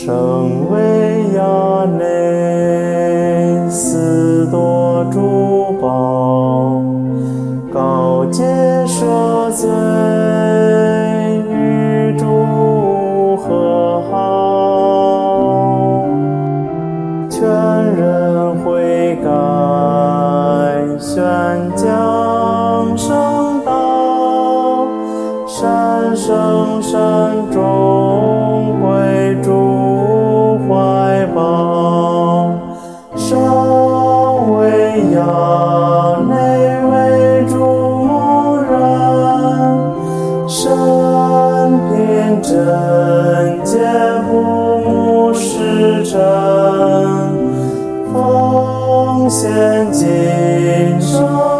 圣为亚内斯多珠宝，告诫赦罪，与主和好，劝人悔改，宣讲圣道，善生善终，归主怀抱。圣为亚内为主牧人，神品贞洁不牧使臣，奉献今生。